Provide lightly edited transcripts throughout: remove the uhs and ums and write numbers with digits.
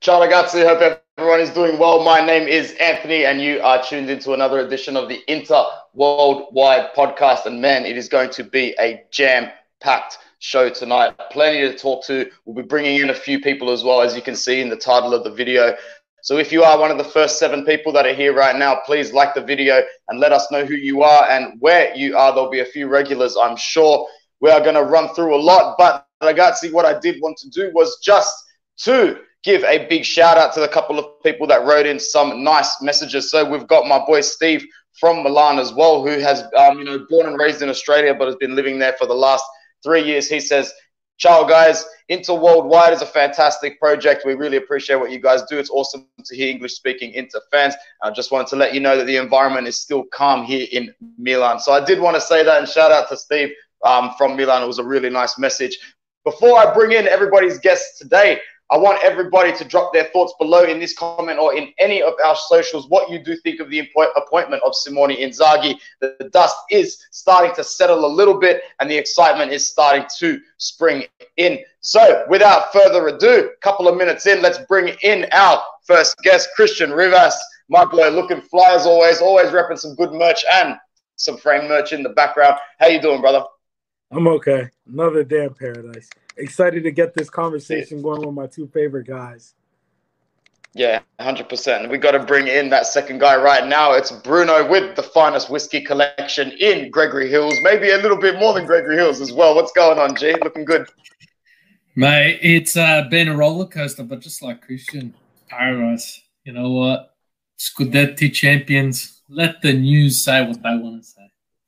Ciao ragazzi, hope everyone is doing well. My name is Anthony and you are tuned into another edition of the Inter Worldwide podcast. And man, it is going to be a jam-packed show tonight. Plenty to talk to. We'll be bringing in a few people as well, as you can see in the title of the video. So if you are one of the first 7 people that are here right now, please like the video and let us know who you are and where you are. There'll be a few regulars, I'm sure. We are going to run through a lot, but ragazzi, what I did want to do was just to give a big shout out to the couple of people that wrote in some nice messages. So we've got my boy Steve from Milan as well, who has, born and raised in Australia, but has been living there for the last 3 years. He says, ciao guys, Inter Worldwide is a fantastic project. We really appreciate what you guys do. It's awesome to hear English speaking Inter fans. I just wanted to let you know that the environment is still calm here in Milan. So I did want to say that and shout out to Steve from Milan. It was a really nice message. Before I bring in everybody's guests today, I want everybody to drop their thoughts below in this comment or in any of our socials what you do think of the appointment of Simone Inzaghi. The dust is starting to settle a little bit and the excitement is starting to spring in. So without further ado, a couple of minutes in, let's bring in our first guest, Christian Rivas. My boy, looking fly as always repping some good merch and some frame merch in the background. How you doing, brother? I'm okay. Another day in paradise. Excited to get this conversation going with my 2 favorite guys. Yeah, 100%. We got to bring in that second guy right now. It's Bruno with the finest whiskey collection in Gregory Hills. Maybe a little bit more than Gregory Hills as well. What's going on, G? Looking good. Mate, it's been a roller coaster, but just like Christian, paradise. You know what? Scudetti champions. Let the news say what they want to say.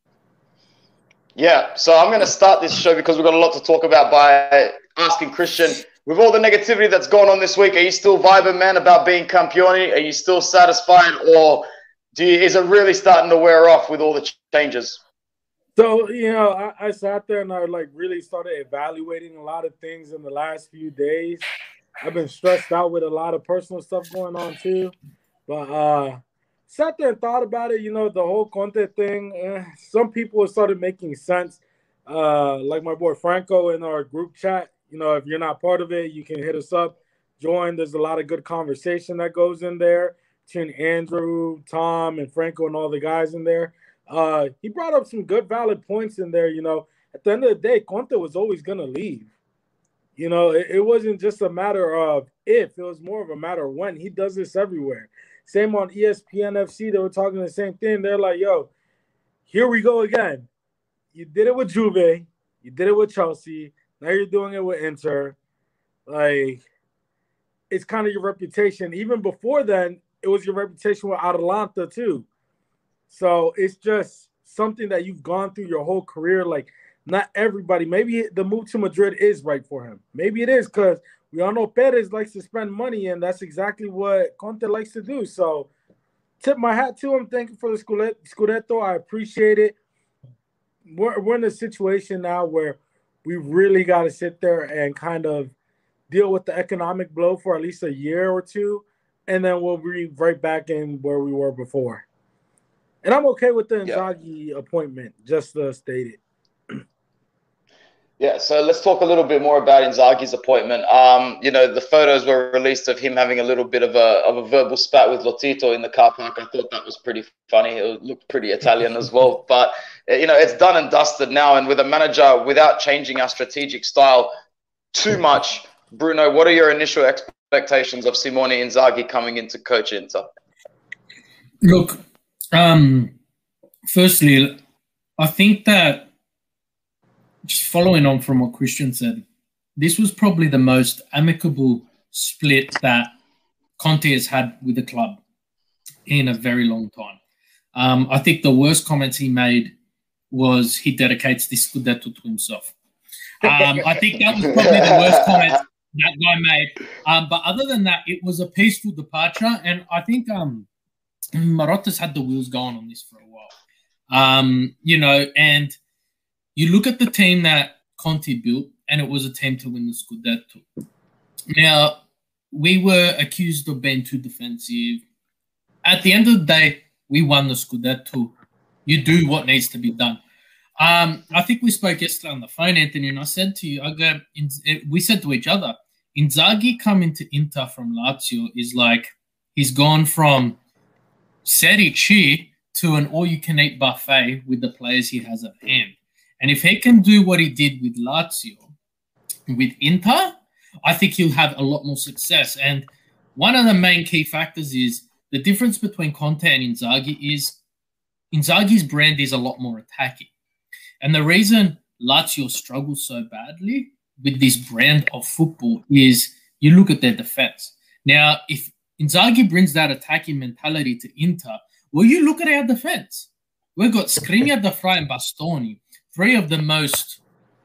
Yeah, so I'm going to start this show because we've got a lot to talk about by asking Christian, with all the negativity that's gone on this week, are you still vibing, man, about being Campioni? Are you still satisfied, or is it really starting to wear off with all the changes? So, I sat there and I really started evaluating a lot of things in the last few days. I've been stressed out with a lot of personal stuff going on too, but sat there and thought about it, the whole Conte thing. Some people started making sense. Like my boy Franco in our group chat. If you're not part of it, you can hit us up. Join. There's a lot of good conversation that goes in there between Andrew, Tom, and Franco and all the guys in there. He brought up some good, valid points in there. At the end of the day, Conte was always going to leave. It wasn't just a matter of if. It was more of a matter of when. He does this everywhere. Same on ESPN FC, they were talking the same thing. They're like, yo, here we go again. You did it with Juve. You did it with Chelsea. Now you're doing it with Inter. It's kind of your reputation. Even before then, it was your reputation with Atalanta too. So it's just something that you've gone through your whole career. Not everybody. Maybe the move to Madrid is right for him. Maybe it is because we all know Perez likes to spend money, and that's exactly what Conte likes to do. So tip my hat to him. Thank you for the Scudetto. I appreciate it. We're in a situation now where we really got to sit there and kind of deal with the economic blow for at least a year or two, and then we'll be right back in where we were before. And I'm okay with the Inzaghi appointment, just to state it. Yeah, so let's talk a little bit more about Inzaghi's appointment. The photos were released of him having a little bit of a verbal spat with Lotito in the car park. I thought that was pretty funny. It looked pretty Italian as well. But, it's done and dusted now. And with a manager, without changing our strategic style too much, Bruno, what are your initial expectations of Simone Inzaghi coming in to coach Inter? Look, firstly, I think that just following on from what Christian said, this was probably the most amicable split that Conte has had with the club in a very long time. I think the worst comments he made was he dedicates this Scudetto to himself. I think that was probably the worst comment that guy made. But other than that, it was a peaceful departure. And I think Marotta's had the wheels going on this for a while. And you look at the team that Conte built, and it was a team to win the Scudetto. Now, we were accused of being too defensive. At the end of the day, we won the Scudetto. You do what needs to be done. I think we spoke yesterday on the phone, Anthony, and I said to you, we said to each other, Inzaghi coming to Inter from Lazio is like he's gone from Serie C to an all-you-can-eat buffet with the players he has at hand. And if he can do what he did with Lazio, with Inter, I think he'll have a lot more success. And one of the main key factors is the difference between Conte and Inzaghi is Inzaghi's brand is a lot more attacking. And the reason Lazio struggles so badly with this brand of football is you look at their defense. Now, if Inzaghi brings that attacking mentality to Inter, well, you look at our defense. We've got Skriniar, De Vrij, and Bastoni, three of the most,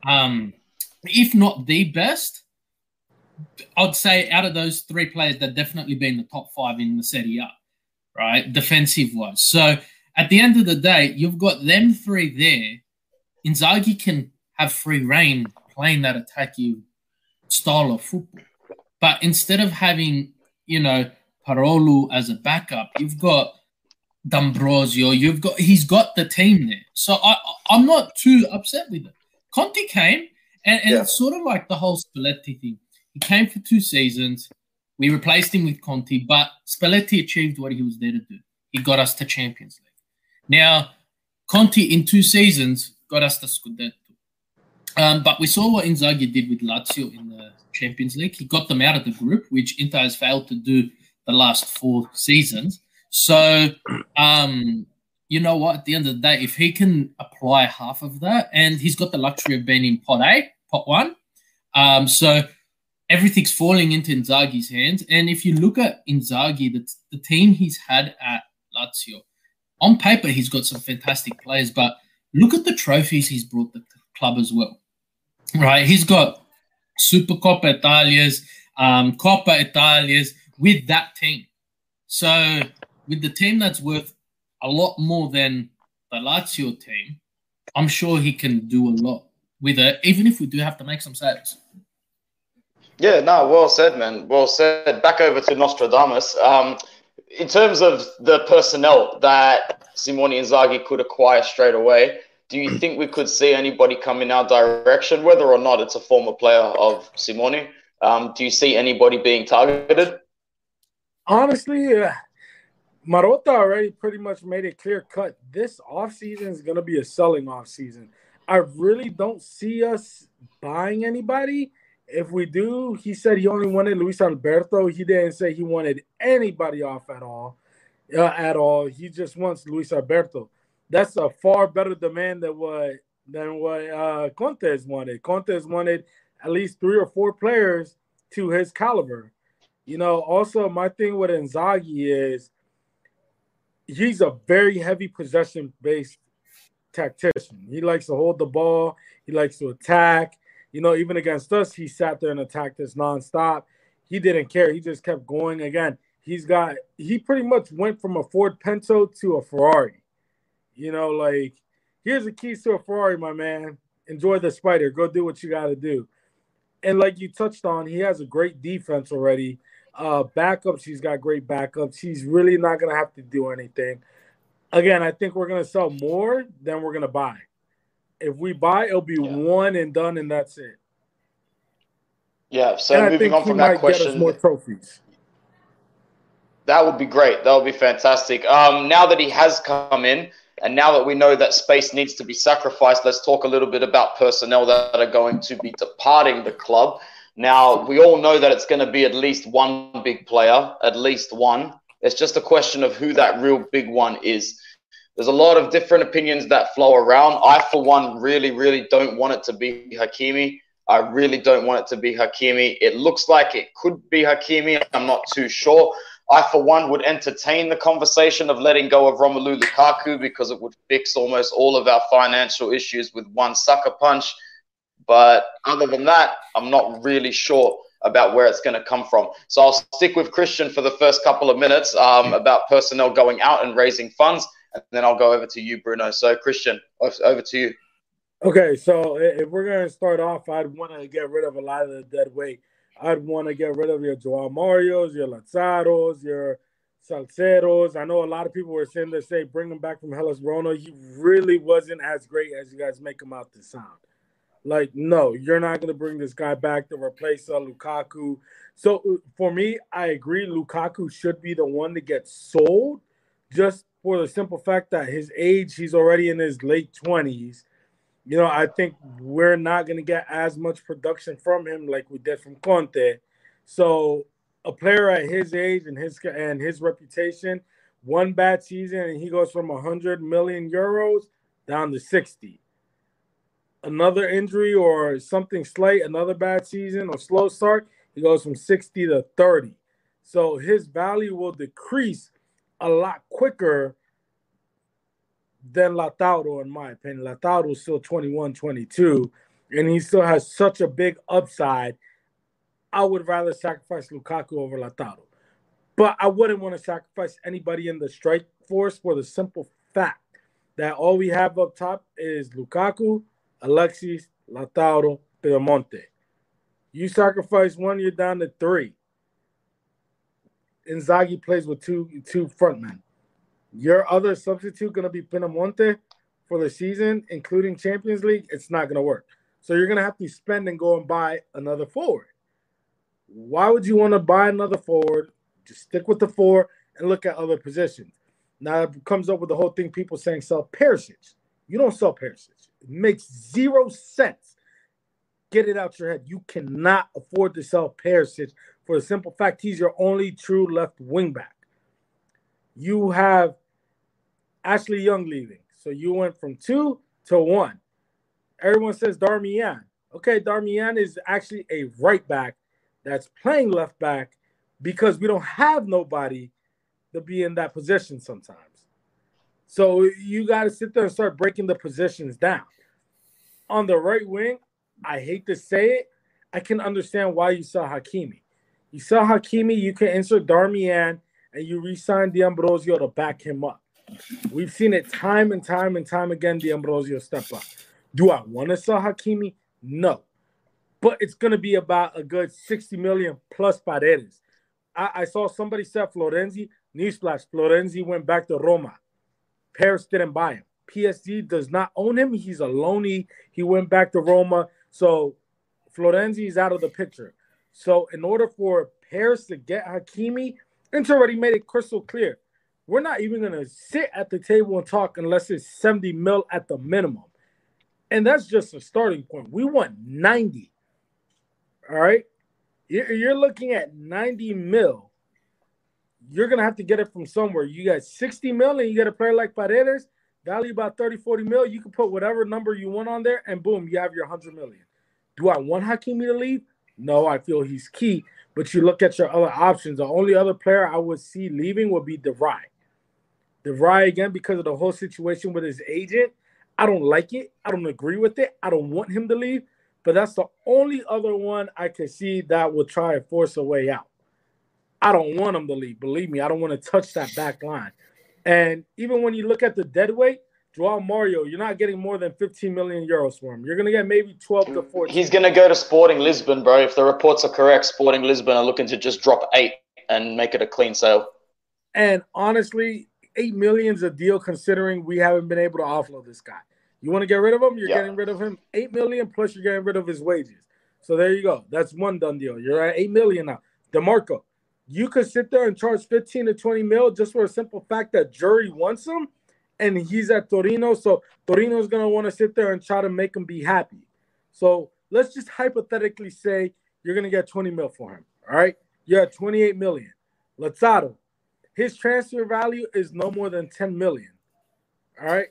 if not the best, I'd say out of those three players, they've definitely been the top five in the Serie A, right, defensive-wise. So at the end of the day, you've got them three there. Inzaghi can have free reign playing that attacking style of football. But instead of having, Parolu as a backup, you've got D'Ambrosio, he's got the team there. So I'm not too upset with it. Conte came, and it's sort of like the whole Spalletti thing. He came for 2 seasons. We replaced him with Conte, but Spalletti achieved what he was there to do. He got us to Champions League. Now, Conte in 2 seasons got us the Scudetto. But we saw what Inzaghi did with Lazio in the Champions League. He got them out of the group, which Inter has failed to do the last 4 seasons. So, you know what? At the end of the day, if he can apply half of that, and he's got the luxury of being in pot pot 1, so everything's falling into Inzaghi's hands. And if you look at Inzaghi, the team he's had at Lazio, on paper, he's got some fantastic players, but look at the trophies he's brought the club as well, right? He's got Supercoppa Italias, Coppa Italias with that team. So with the team that's worth a lot more than the Lazio team, I'm sure he can do a lot with it, even if we do have to make some saves. Yeah, no, well said, man. Well said. Back over to Nostradamus. In terms of the personnel that Simone Inzaghi could acquire straight away, do you think we could see anybody come in our direction, whether or not it's a former player of Simone? Do you see anybody being targeted? Honestly, Marotta already pretty much made it clear cut. This offseason is going to be a selling offseason. I really don't see us buying anybody. If we do, he said he only wanted Luis Alberto. He didn't say he wanted anybody off at all. He just wants Luis Alberto. That's a far better demand than what Conte's wanted. Conte's wanted at least 3 or 4 players to his caliber. Also my thing with Inzaghi is he's a very heavy possession-based tactician. He likes to hold the ball. He likes to attack. Even against us, he sat there and attacked us nonstop. He didn't care. He just kept going. Again, he pretty much went from a Ford Pinto to a Ferrari. Here's the keys to a Ferrari, my man. Enjoy the Spider. Go do what you got to do. And like you touched on, he has a great defense already. Backups, he's got great backups. He's really not going to have to do anything. Again, I think we're going to sell more than we're going to buy. If we buy, it'll be one and done, and that's it. Yeah, so moving on from that question. Get us more trophies. That would be great. That would be fantastic. Now that he has come in, and now that we know that space needs to be sacrificed, let's talk a little bit about personnel that are going to be departing the club. Now, we all know that it's going to be at least one big player, at least one. It's just a question of who that real big one is. There's a lot of different opinions that flow around. I, for one, really, really don't want it to be Hakimi. I really don't want it to be Hakimi. It looks like it could be Hakimi. I'm not too sure. I, for one, would entertain the conversation of letting go of Romelu Lukaku because it would fix almost all of our financial issues with one sucker punch. But other than that, I'm not really sure about where it's going to come from. So I'll stick with Christian for the first couple of minutes about personnel going out and raising funds. And then I'll go over to you, Bruno. So, Christian, over to you. Okay, so if we're going to start off, I'd want to get rid of a lot of the dead weight. I'd want to get rid of your Joao Marios, your Lazaros, your Salceros. I know a lot of people were saying to say bring him back from Hellas Verona. He really wasn't as great as you guys make him out to sound. Like, no, you're not going to bring this guy back to replace Lukaku. So for me, I agree. Lukaku should be the one to get sold, just for the simple fact that his age, he's already in his late 20s. I think we're not going to get as much production from him like we did from Conte. So a player at his age and his reputation, one bad season and he goes from 100 million euros down to 60. Another injury or something slight, another bad season or slow start, he goes from 60 to 30. So his value will decrease a lot quicker than Lautaro, in my opinion. Lautaro is still 21, 22, and he still has such a big upside. I would rather sacrifice Lukaku over Lautaro. But I wouldn't want to sacrifice anybody in the strike force for the simple fact that all we have up top is Lukaku, Alexis, Lautaro, Piemonte. You sacrifice one, you're down to three. Inzaghi plays with two frontmen. Your other substitute going to be Piemonte for the season, including Champions League. It's not going to work. So you're going to have to spend and go and buy another forward. Why would you want to buy another forward? Just stick with the four and look at other positions. Now it comes up with the whole thing, people saying sell Perisic. You don't sell Perisic. It makes 0 sense. Get it out your head. You cannot afford to sell Perisic for the simple fact he's your only true left wing back. You have Ashley Young leaving. So you went from 2 to 1. Everyone says Darmian. Okay, Darmian is actually a right back that's playing left back because we don't have nobody to be in that position sometimes. So you got to sit there and start breaking the positions down. On the right wing, I hate to say it, I can understand why you sell Hakimi. You sell Hakimi, you can insert Darmian, and you re-sign D'Ambrosio to back him up. We've seen it time and time and time again, D'Ambrosio step up. Do I want to sell Hakimi? No. But it's going to be about a good 60 million plus Paredes. I saw somebody say Florenzi. Newsflash, Florenzi went back to Roma. Paris didn't buy him. PSG does not own him. He's a loanee. He went back to Roma. So Florenzi is out of the picture. So in order for Paris to get Hakimi, Inter already made it crystal clear. We're not even going to sit at the table and talk unless it's 70 mil at the minimum. And that's just a starting point. We want 90. All right? You're looking at 90 mil. You're going to have to get it from somewhere. You got 60 mil and you get a player like Paredes, value about 30, 40 mil. You can put whatever number you want on there, and boom, you have your 100 million. Do I want Hakimi to leave? No, I feel he's key. But you look at your other options. The only other player I would see leaving would be De Vrij. De Vrij, again, because of the whole situation with his agent, I don't like it. I don't agree with it. I don't want him to leave. But that's the only other one I could see that will try and force a way out. I don't want him to leave. Believe me, I don't want to touch that back line. And even when you look at the deadweight, Joao Mario, you're not getting more than 15 million euros for him. You're going to get maybe 12 to 14. He's going to go to Sporting Lisbon, bro. If the reports are correct, Sporting Lisbon are looking to just drop 8 and make it a clean sale. And honestly, 8 million is a deal considering we haven't been able to offload this guy. You want to get rid of him? You're getting rid of him. 8 million plus you're getting rid of his wages. So there you go. That's one done deal. You're at 8 million now. DeMarco, you could sit there and charge 15 to 20 mil just for a simple fact that Jury wants him and he's at Torino. So Torino's going to want to sit there and try to make him be happy. So let's just hypothetically say you're going to get 20 mil for him. All right? You're at 28 million. Lazzaro, his transfer value is no more than 10 million. All right?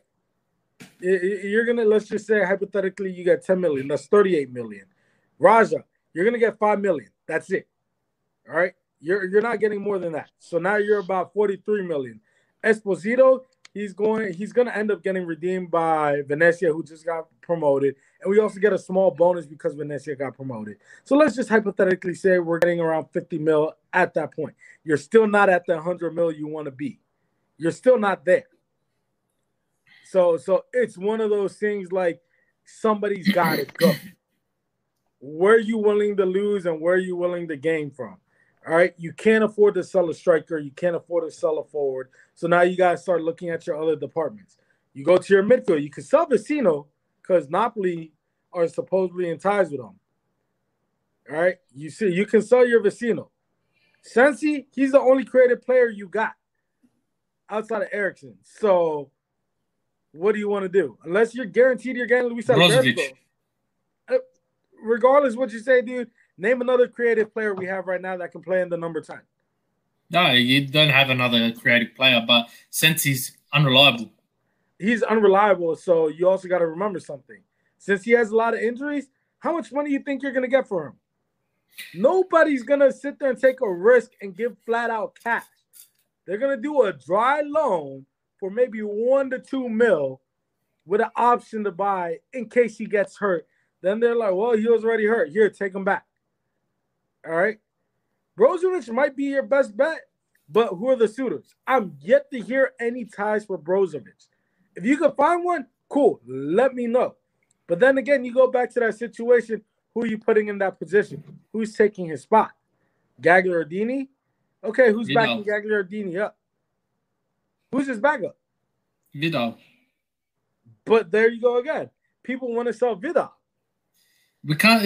You're going to, let's just say hypothetically you get 10 million. That's 38 million. Raja, you're going to get 5 million. That's it. All right? You're not getting more than that. So now you're about 43 million. Esposito, he's going to end up getting redeemed by Venezia, who just got promoted. And we also get a small bonus because Venezia got promoted. So let's just hypothetically say we're getting around 50 mil at that point. You're still not at the 100 mil you want to be. You're still not there. So it's one of those things like somebody's got to go. Where are you willing to lose and where are you willing to gain from? All right, you can't afford to sell a striker. You can't afford to sell a forward. So now you got to start looking at your other departments. You go to your midfield. You can sell Vecino because Napoli are supposedly in ties with him. All right, you see, you can sell your Vecino. Sensi, he's the only creative player you got outside of Eriksson. So, what do you want to do? Unless you're guaranteed you're getting Luis Alberto. Regardless what you say, dude, name another creative player we have right now that can play in the number 10. No, you don't have another creative player, but Sensi's unreliable. He's unreliable, so you also got to remember something. Since he has a lot of injuries, how much money do you think you're going to get for him? Nobody's going to sit there and take a risk and give flat-out cash. They're going to do a dry loan for maybe 1 to 2 mil with an option to buy in case he gets hurt. Then they're like, well, he was already hurt. Here, take him back. All right? Brozovic might be your best bet, but who are the suitors? I'm yet to hear any ties for Brozovic. If you can find one, cool. Let me know. But then again, you go back to that situation. Who are you putting in that position? Who's taking his spot? Gagliardini? Okay, who's backing Gagliardini up? Who's his backup? Vidal. But there you go again. People want to sell Vidal. We can't.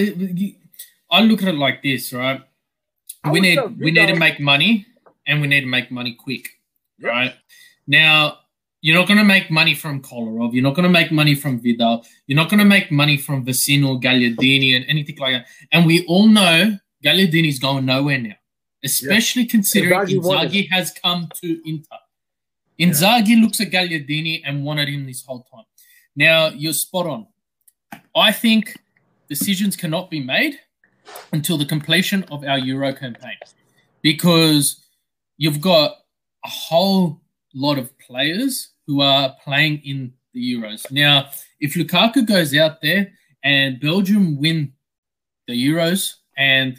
I look at it like this, right? We need to make money, and we need to make money quick, right? Now, you're not going to make money from Kolarov. You're not going to make money from Vidal. You're not going to make money from Vecino, Gagliardini, and anything like that. And we all know Gagliardini's going nowhere now, especially considering Inzaghi has come to Inter. Inzaghi looks at Gagliardini and wanted him this whole time. Now, you're spot on. I think decisions cannot be made until the completion of our Euro campaign, because you've got a whole lot of players who are playing in the Euros. Now, if Lukaku goes out there and Belgium win the Euros and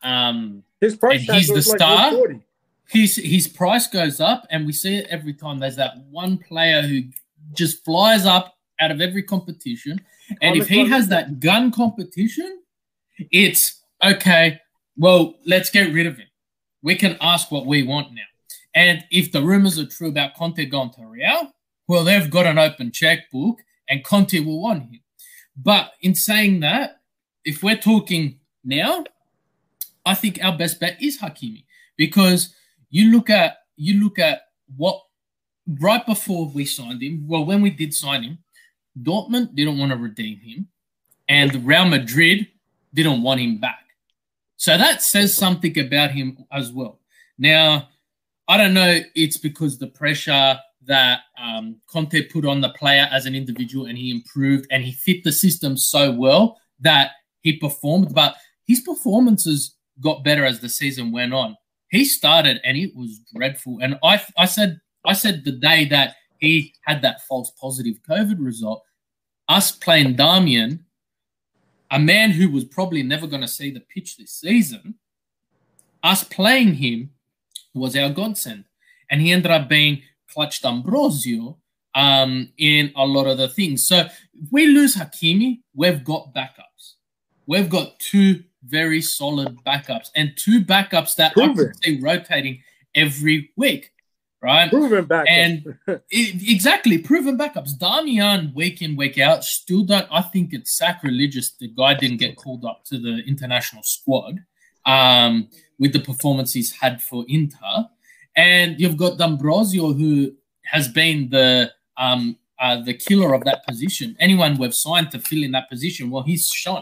his price and he's the star, like his price goes up, and we see it every time. There's that one player who just flies up out of every competition, and if he has that gun competition, it's okay, well, let's get rid of him. We can ask what we want now. And if the rumors are true about Conte going to Real, well, they've got an open checkbook and Conte will want him. But in saying that, if we're talking now, I think our best bet is Hakimi, because you look at what right before we signed him, well, when we did sign him, Dortmund didn't want to redeem him and Real Madrid didn't want him back. So that says something about him as well. Now, I don't know, it's because the pressure that Conte put on the player as an individual, and he improved and he fit the system so well that he performed, but his performances got better as the season went on. He started and it was dreadful. And I said the day that he had that false positive COVID result, us playing Darmian, a man who was probably never going to see the pitch this season, us playing him was our godsend. And he ended up being clutch D'Ambrosio in a lot of the things. So if we lose Hakimi, we've got backups. We've got two very solid backups, and two backups that I could see rotating every week, right? Proven backups. And exactly, proven backups. Darmian, week in, week out, still don't. I think it's sacrilegious the guy didn't get called up to the international squad with the performance he's had for Inter. And you've got D'Ambrosio, who has been the killer of that position. Anyone we've signed to fill in that position, well, he's shone.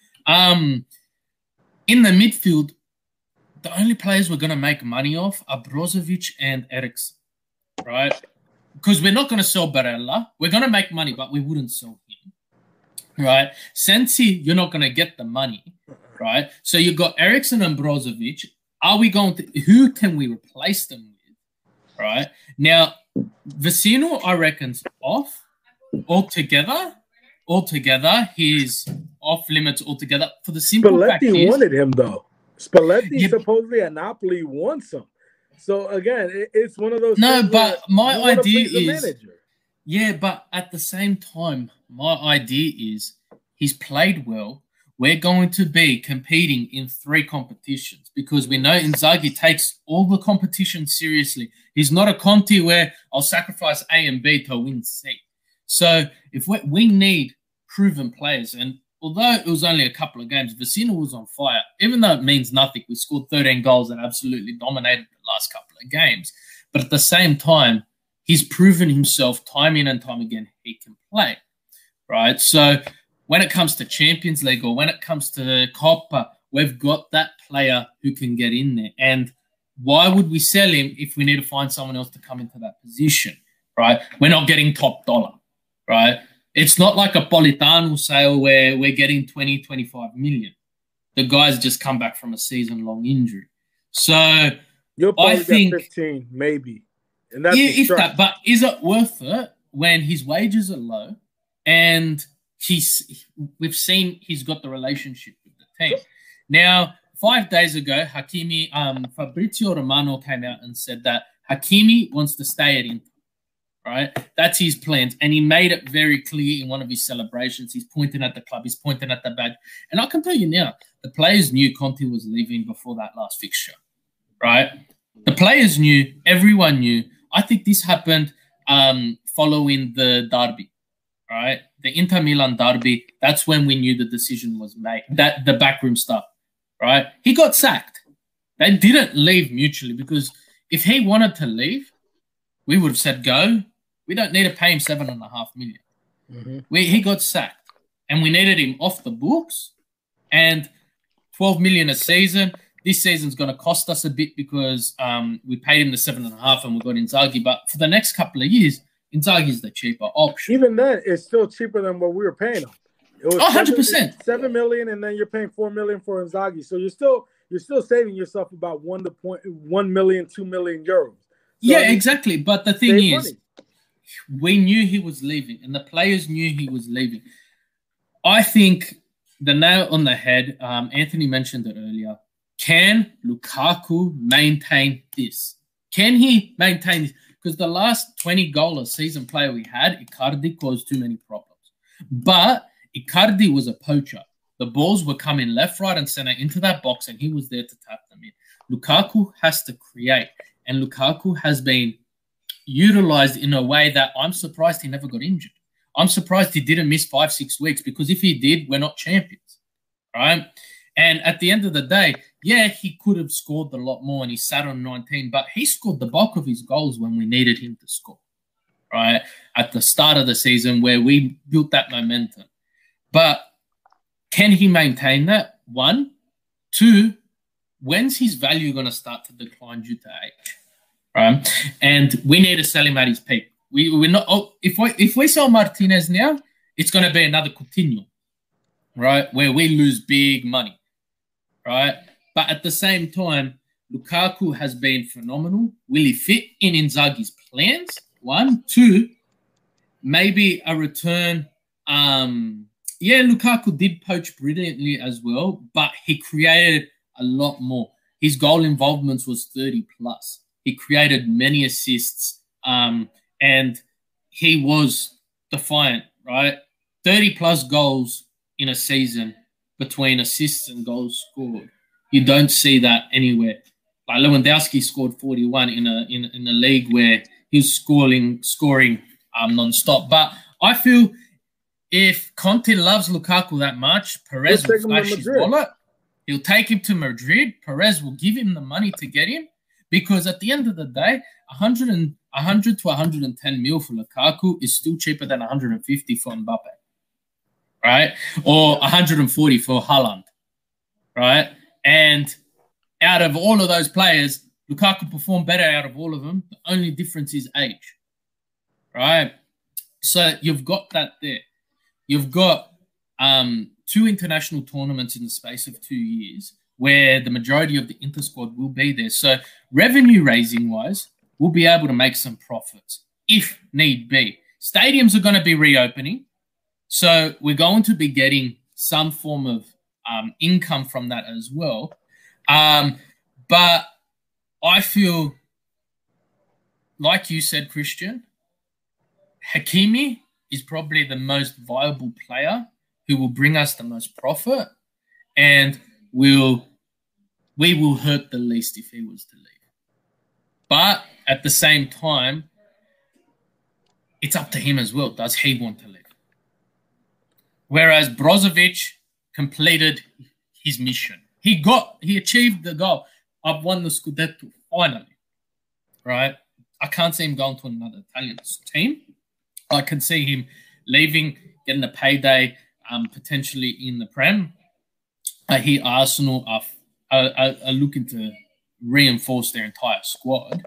In the midfield, the only players we're going to make money off are Brozovic and Eriksson, right? Because we're not going to sell Barella. We're going to make money, but we wouldn't sell him, right? Sensi, you're not going to get the money, right? So you've got Eriksson and Brozovic. Are we going to – who can we replace them with, right? Now, Vecino, I reckon's off altogether. He's off limits altogether for the simple fact Spalletti wanted him, though. Spalletti supposedly at Napoli wants him. So, again, it's one of those things but my idea is – yeah, but at the same time, my idea is he's played well. We're going to be competing in 3 competitions because we know Inzaghi takes all the competition seriously. He's not a Conte where I'll sacrifice A and B to win C. So if we need proven players, and although it was only a couple of games, Vecino was on fire. Even though it means nothing, we scored 13 goals and absolutely dominated the last couple of games. But at the same time, he's proven himself time in and time again he can play, right? So when it comes to Champions League or when it comes to Copa, we've got that player who can get in there. And why would we sell him if we need to find someone else to come into that position, right? We're not getting top dollar, right? It's not like a Politano sale where we're getting 20, 25 million. The guy's just come back from a season-long injury. So you'll probably I think get 15, maybe. And that's if that, but is it worth it when his wages are low and we've seen he's got the relationship with the team? Now, 5 days ago, Fabrizio Romano came out and said that Hakimi wants to stay at Inter. Right? That's his plans. And he made it very clear in one of his celebrations. He's pointing at the club. He's pointing at the badge. And I can tell you now, the players knew Conte was leaving before that last fixture. Right? The players knew. Everyone knew. I think this happened following the derby. Right? The Inter Milan derby. That's when we knew the decision was made. That the backroom stuff. Right? He got sacked. They didn't leave mutually because if he wanted to leave, we would have said go. We don't need to pay him $7.5 million. Mm-hmm. He got sacked, and we needed him off the books. And $12 million a season. This season's going to cost us a bit because we paid him the $7.5 and we got Inzaghi. But for the next couple of years, Inzaghi's the cheaper option. Even then, it's still cheaper than what we were paying him. It was 100%. $7 million, and then you're paying $4 million for Inzaghi. So you're still saving yourself about 1 million, 2 million euros. So, yeah, exactly. But the thing is, money. We knew he was leaving, and the players knew he was leaving. I think the nail on the head, Anthony mentioned it earlier, can Lukaku maintain this? Can he maintain this? Because the last 20-goal season player we had, Icardi, caused too many problems. But Icardi was a poacher. The balls were coming left, right, and center into that box, and he was there to tap them in. Lukaku has to create. And Lukaku has been utilized in a way that I'm surprised he never got injured. I'm surprised he didn't miss 5-6 weeks because if he did, we're not champions, right? And at the end of the day, yeah, he could have scored a lot more and he sat on 19, but he scored the bulk of his goals when we needed him to score, right? At the start of the season where we built that momentum. But can he maintain that? 1. 2, when's his value going to start to decline due to age? Right? And we need to sell him at his peak. We're not. Oh, if we sell Martinez now, it's going to be another Coutinho, right? Where we lose big money, right? But at the same time, Lukaku has been phenomenal. Will he fit in Inzaghi's plans? 1. 2, maybe a return. Yeah, Lukaku did poach brilliantly as well, but he created a lot more. His goal involvements was 30 plus. He created many assists, and he was defiant, right? 30 plus goals in a season between assists and goals scored. You don't see that anywhere. Like Lewandowski scored 41 in a league where he was scoring non-stop. But I feel if Conte loves Lukaku that much, Perez will flash his wallet. He'll take him to Madrid. Perez will give him the money to get him because at the end of the day, 100 to 110 mil for Lukaku is still cheaper than 150 for Mbappe, right? Or 140 for Haaland, right? And out of all of those players, Lukaku performed better out of all of them. The only difference is age, right? So you've got that there. You've got 2 international tournaments in the space of 2 years where the majority of the Inter squad will be there. So revenue raising wise, we'll be able to make some profits if need be. Stadiums are going to be reopening. So we're going to be getting some form of income from that as well. But I feel, like you said, Christian, Hakimi is probably the most viable player who will bring us the most profit, and we will hurt the least if he was to leave. But at the same time, it's up to him as well. Does he want to leave? Whereas Brozovic completed his mission. He achieved the goal. I've won the Scudetto finally, right? I can't see him going to another Italian team. I can see him leaving, getting a payday, potentially in the Prem. I hear Arsenal are looking to reinforce their entire squad.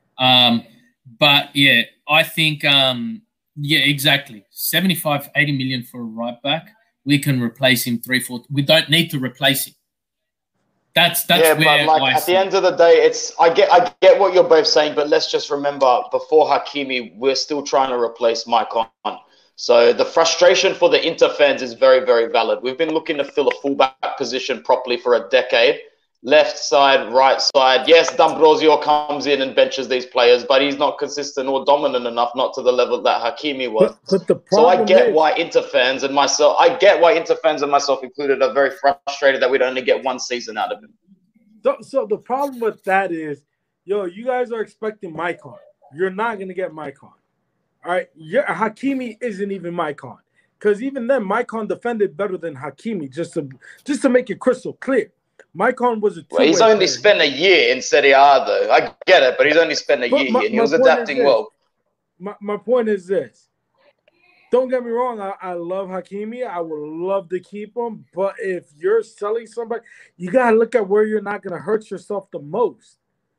But yeah, I think, yeah, exactly. 75, 80 million for a right back. We can replace him 3-4. We don't need to replace him. That's yeah, where but like at the end of the day, I get what you're both saying, but let's just remember before Hakimi, we're still trying to replace Maicon. So the frustration for the Inter fans is very, very valid. We've been looking to fill a fullback position properly for a decade. Left side, right side. Yes, D'Ambrosio comes in and benches these players, but he's not consistent or dominant enough, not to the level that Hakimi was. But the so I get is, why Inter fans and myself, included, are very frustrated that we'd only get one season out of him. So the problem with that is, you guys are expecting Maicon. You're not going to get Maicon. All right? Hakimi isn't even Maicon. Because even then, Maicon defended better than Hakimi, just to make it crystal clear. Maicon was a well, he's only spent a year in Serie A, though. I get it, but he's only spent a year here, and he was adapting well. My point is this. Don't get me wrong. I love Hakimi. I would love to keep him. But if you're selling somebody, you got to look at where you're not going to hurt yourself the most.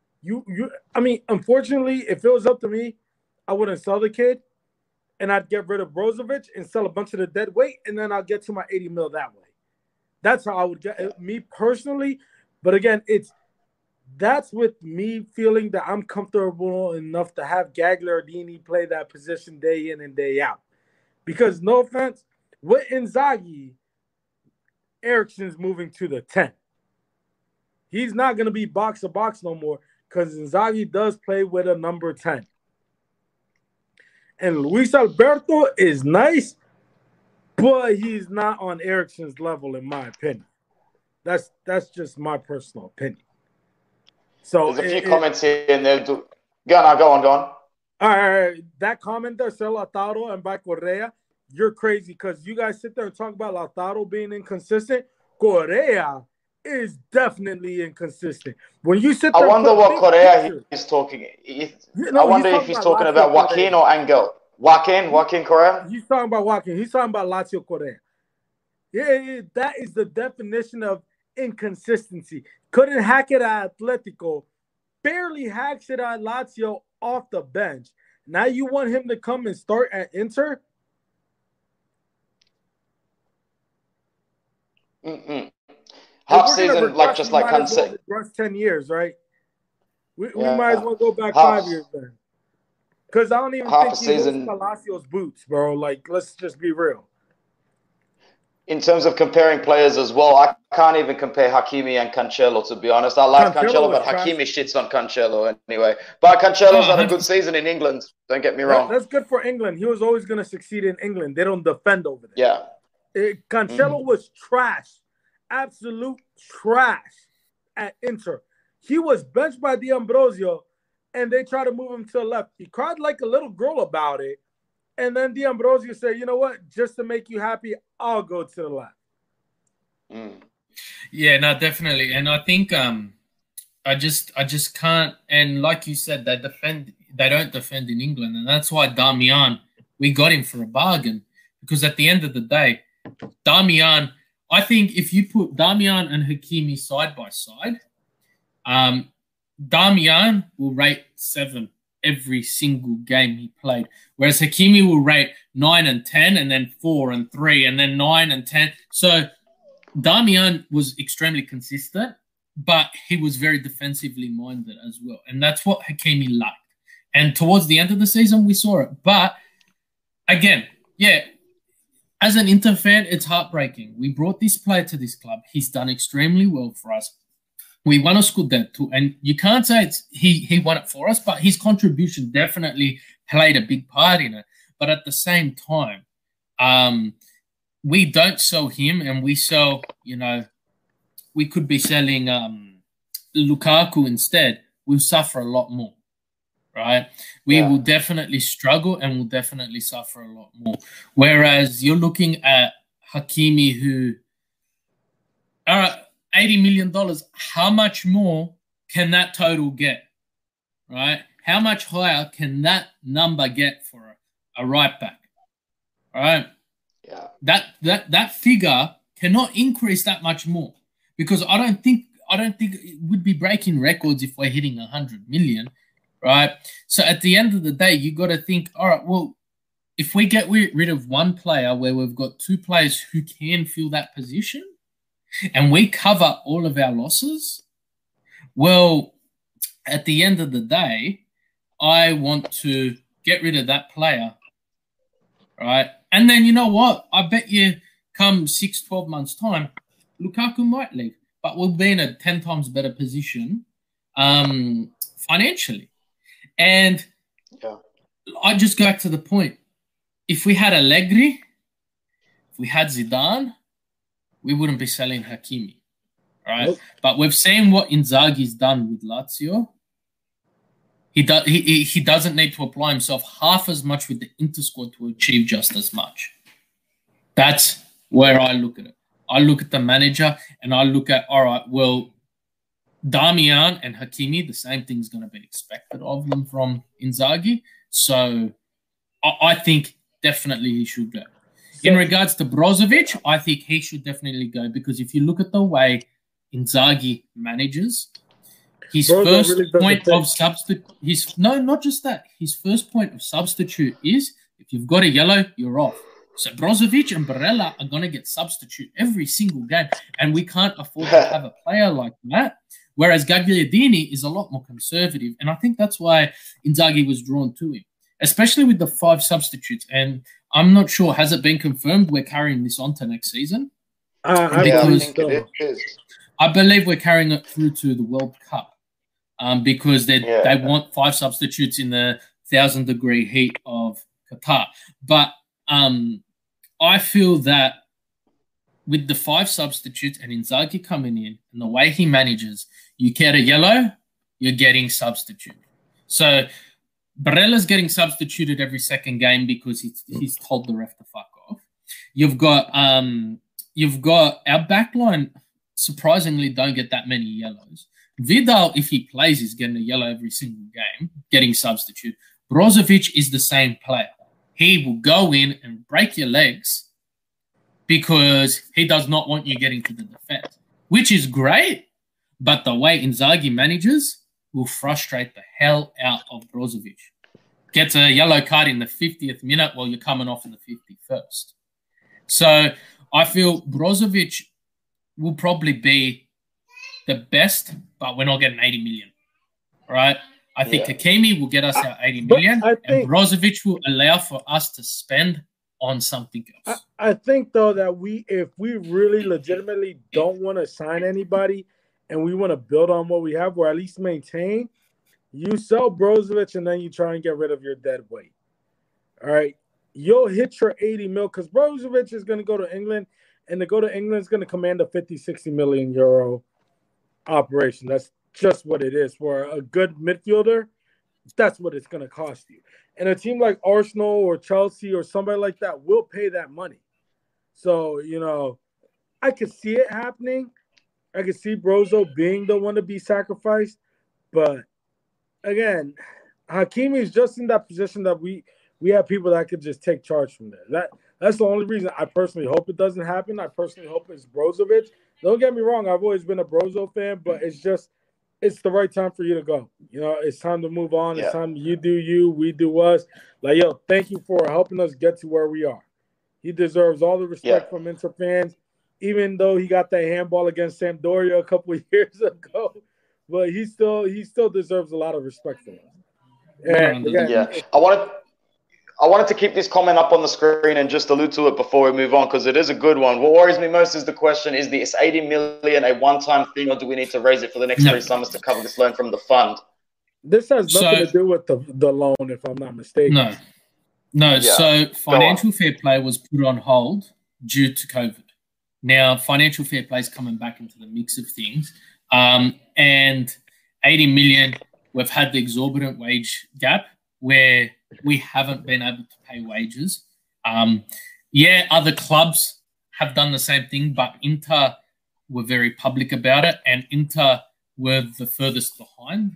I mean, unfortunately, if it was up to me, I wouldn't sell the kid. And I'd get rid of Brozovic and sell a bunch of the dead weight. And then I'll get to my 80 mil that way. That's how I would get it, me personally. But again, that's with me feeling that I'm comfortable enough to have Gagliardini play that position day in and day out. Because no offense, with Inzaghi, Eriksen's moving to the 10. He's not going to be box to box no more because Inzaghi does play with a number 10. And Luis Alberto is nice, but he's not on Eriksen's level, in my opinion. That's just my personal opinion. So there's a few comments here and there. Go on. All right, that comment there, sell Lautaro and by Correa, you're crazy because you guys sit there and talk about Lautaro being inconsistent. Correa is definitely inconsistent. When you sit there, I wonder what Correa is talking. I wonder if he's talking about Joaquin or Angel. Joaquin Correa? He's talking about Joaquin. He's talking about Lazio Correa. Yeah, that is the definition of inconsistency. Couldn't hack it at Atletico. Barely hacks it at Lazio off the bench. Now you want him to come and start at Inter? Half season, like just like Cancelo. Rush 10 years, right? We might as well go back 5 years then. Because I don't even think he holds Palacio's boots, bro. Like, let's just be real. In terms of comparing players as well, I can't even compare Hakimi and Cancelo, to be honest. I like Cancelo, but Hakimi shits on Cancelo anyway. But Cancelo's had a good season in England. Don't get me wrong. That's good for England. He was always going to succeed in England. They don't defend over there. Yeah. Cancelo was trash. Absolute trash at Inter. He was benched by D'Ambrosio, and they tried to move him to the left. He cried like a little girl about it. And then D'Ambrosio said, you know what? Just to make you happy, I'll go to the left. Yeah, no, definitely. And I think I just can't. And like you said, they don't defend in England. And that's why Darmian, we got him for a bargain. Because at the end of the day, Darmian, I think if you put Darmian and Hakimi side by side, Darmian will rate 7 every single game he played, whereas Hakimi will rate 9 and 10, and then 4 and 3, and then 9 and 10. So Darmian was extremely consistent, but he was very defensively minded as well, and that's what Hakimi liked. And towards the end of the season, we saw it. But again, yeah, as an Inter fan, it's heartbreaking. We brought this player to this club. He's done extremely well for us. We won a Scudetto, and you can't say he won it for us, but his contribution definitely played a big part in it. But at the same time, we don't sell him, and we sell, we could be selling Lukaku instead. We'll suffer a lot more, right? We will definitely struggle, and we'll definitely suffer a lot more. Whereas you're looking at Hakimi, who, all right, $80 million, how much more can that total get, right? How much higher can that number get for a right back, right? Yeah. That figure cannot increase that much more, because I don't think it would be breaking records if we're hitting 100 million, right? So at the end of the day, you got to think, all right, well, if we get rid of one player where we've got two players who can fill that position and we cover all of our losses, well, at the end of the day, I want to get rid of that player, right? And then you know what? I bet you come 6-12 months' time, Lukaku might leave, but we'll be in a 10 times better position financially. And I just go back to the point. If we had Allegri, if we had Zidane, we wouldn't be selling Hakimi, right? Nope. But we've seen what Inzaghi's done with Lazio. He doesn't need to apply himself half as much with the Inter squad to achieve just as much. That's where I look at it. I look at the manager and I look at, all right, well, Darmian and Hakimi, the same thing's going to be expected of them from Inzaghi. So I think definitely he should go. In regards to Brozovic, I think he should definitely go, because if you look at the way Inzaghi manages, his first point of substitute, not just that. His first point of substitute is, if you've got a yellow, you're off. So Brozovic and Barella are going to get substitute every single game, and we can't afford to have a player like that. Whereas Gagliardini is a lot more conservative, and I think that's why Inzaghi was drawn to him, especially with the 5 substitutes. And I'm not sure, has it been confirmed we're carrying this on to next season? I think it is. I believe we're carrying it through to the World Cup. Because they want 5 substitutes in the 1,000-degree heat of Qatar. But I feel that with the 5 substitutes and Inzaghi coming in and the way he manages, you get a yellow, you're getting substitute. So Barella's getting substituted every second game because he's told the ref to fuck off. You've got our backline surprisingly don't get that many yellows. Vidal, if he plays, is getting a yellow every single game, getting substitute. Brozovic is the same player. He will go in and break your legs because he does not want you getting to the defense, which is great, but the way Inzaghi manages will frustrate the hell out of Brozovic. Gets a yellow card in the 50th minute while you're coming off in the 51st. So I feel Brozovic will probably be the best, but we're not getting 80 million, right? I think Hakimi will get us our 80 million, and Brozovic will allow for us to spend on something else. I think, though, that if we really legitimately don't want to sign anybody and we want to build on what we have, or at least maintain, you sell Brozovic and then you try and get rid of your dead weight. All right? You'll hit your 80 mil because Brozovic is going to go to England, and to go to England is going to command a 50, 60 million euro operation. That's just what it is. For a good midfielder, that's what it's going to cost you. And a team like Arsenal or Chelsea or somebody like that will pay that money. So, I could see it happening. I could see Brozo being the one to be sacrificed. But, again, Hakimi is just in that position that we have people that could just take charge from there. That's the only reason I personally hope it doesn't happen. I personally hope it's Brozovic. Don't get me wrong. I've always been a Brozo fan, but it's the right time for you to go. It's time to move on. Yeah. It's time you do you, we do us. Thank you for helping us get to where we are. He deserves all the respect from Inter fans, even though he got that handball against Sampdoria a couple of years ago. But he still deserves a lot of respect for us. And again, I wanted to keep this comment up on the screen and just allude to it before we move on, because it is a good one. What worries me most is the question, is this 80 million a one-time thing, or do we need to raise it for the next 3 summers to cover this loan from the fund? This has nothing to do with the loan, if I'm not mistaken. No. So financial fair play was put on hold due to COVID. Now, financial fair play is coming back into the mix of things. And 80 million, we've had the exorbitant wage gap where we haven't been able to pay wages. Other clubs have done the same thing, but Inter were very public about it, and Inter were the furthest behind.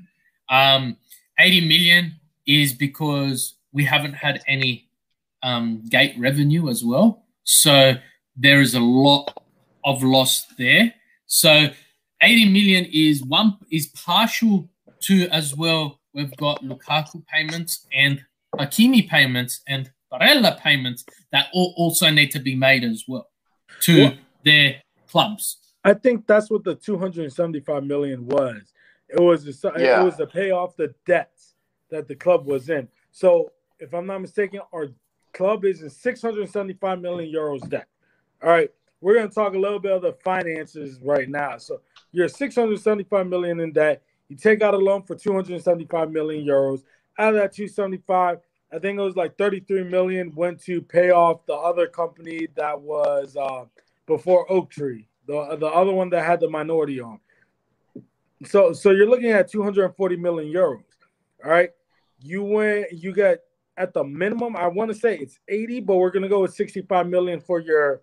80 million is because we haven't had any gate revenue as well. So there is a lot of loss there. So 80 million is partial to as well. We've got Lukaku payments and Hakimi payments and Barella payments that also need to be made as well to their clubs. I think that's what the 275 million was. It was to pay off the debts that the club was in. So if I'm not mistaken, our club is in 675 million euros debt. All right, we're going to talk a little bit of the finances right now. So you're 675 million in debt. You take out a loan for 275 million euros. Out of that 275, I think it was like 33 million went to pay off the other company that was before Oaktree, the other one that had the minority on. So you're looking at 240 million euros. All right, you get at the minimum. I want to say it's 80, but we're gonna go with 65 million for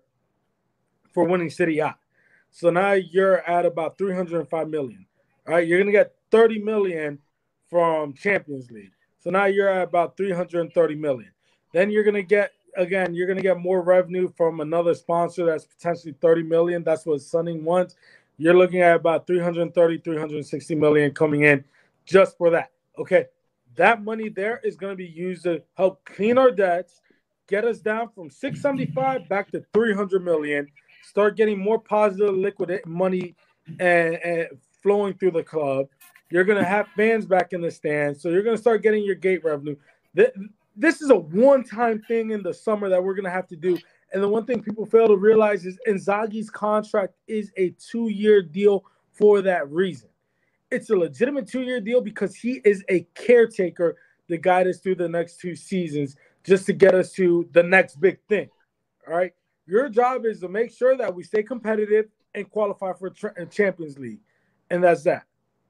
winning Serie A. So now you're at about 305 million. All right, you're going to get 30 million from Champions League. So now you're at about 330 million. Then you're going to get more revenue from another sponsor that's potentially 30 million. That's what Sunning wants. You're looking at about 330, 360 million coming in just for that. Okay, that money there is going to be used to help clean our debts, get us down from 675 back to 300 million, start getting more positive liquid money and flowing through the club. You're going to have fans back in the stands, so you're going to start getting your gate revenue. This is a one-time thing in the summer that we're going to have to do. And the one thing people fail to realize is Inzaghi's contract is a 2-year deal for that reason. It's a legitimate 2-year deal because he is a caretaker to guide us through the next 2 seasons just to get us to the next big thing. All right? Your job is to make sure that we stay competitive and qualify for Champions League. And that's that.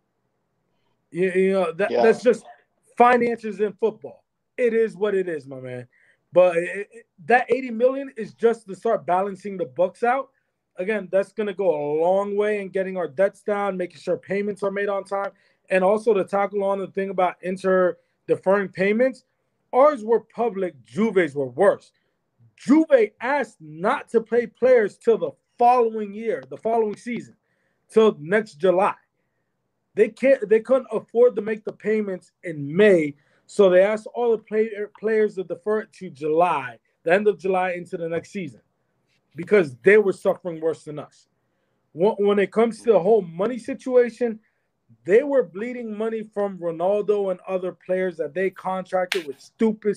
That's just finances in football. It is what it is, my man. But that 80 million is just to start balancing the books out. Again, that's going to go a long way in getting our debts down, making sure payments are made on time, and also to tackle on the thing about Inter deferring payments. Ours were public. Juve's were worse. Juve asked not to pay players till the following season, till next July. They couldn't afford to make the payments in May, so they asked all the players to defer it to July, the end of July into the next season, because they were suffering worse than us. When it comes to the whole money situation, they were bleeding money from Ronaldo and other players that they contracted with